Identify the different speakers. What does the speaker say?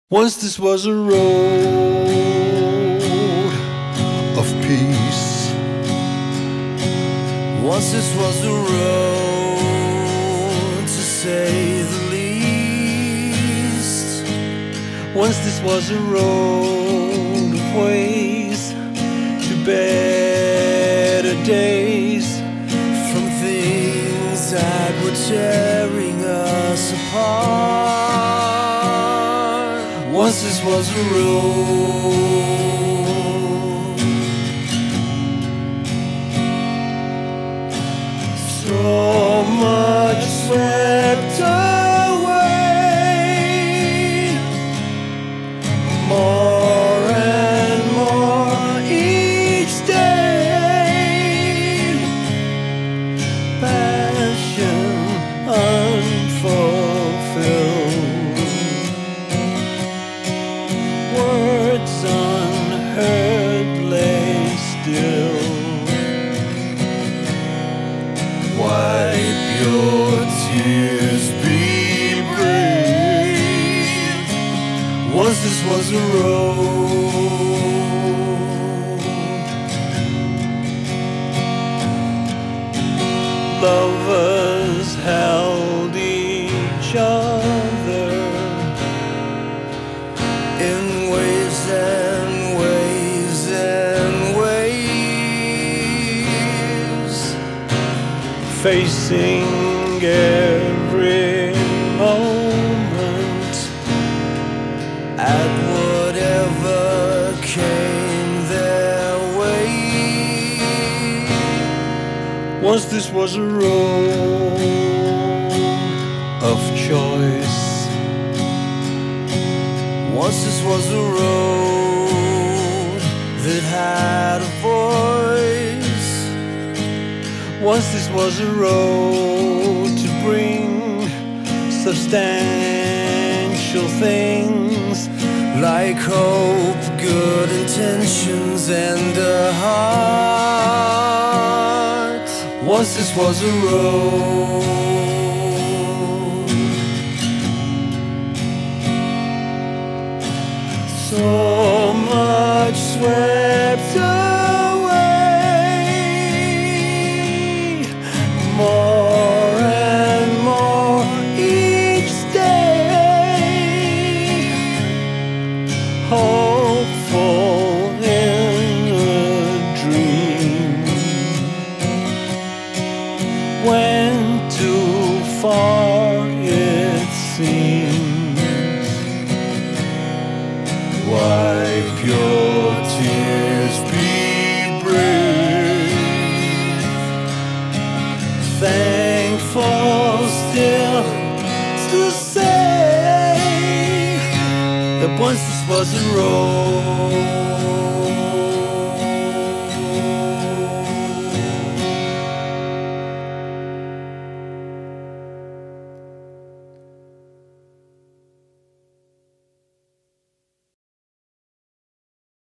Speaker 1: Once this was a road of peace.
Speaker 2: Once this was a road, to say the least.
Speaker 1: Once this was a road of ways to better days.
Speaker 2: From things that were tearing us apart.
Speaker 1: Once this was a road, so much swept away, more and more each day. Passion unfulfilled, words unheard lay still. Wipe your tears, be brave. Once this was a road, lovers held each other
Speaker 2: in ways and ways and ways,
Speaker 1: facing every moment
Speaker 2: at whatever came their way.
Speaker 1: Once this was a road of choice.
Speaker 2: Once this was a road that had a voice.
Speaker 1: Once this was a road to bring substantial things
Speaker 2: like hope, good intentions, and a heart.
Speaker 1: Once this was a road, so much swept away, more and more each day, hopeful in a dream. Went too far it seems. Wipe your tears, be brave. Thankful still to say that once this was a road.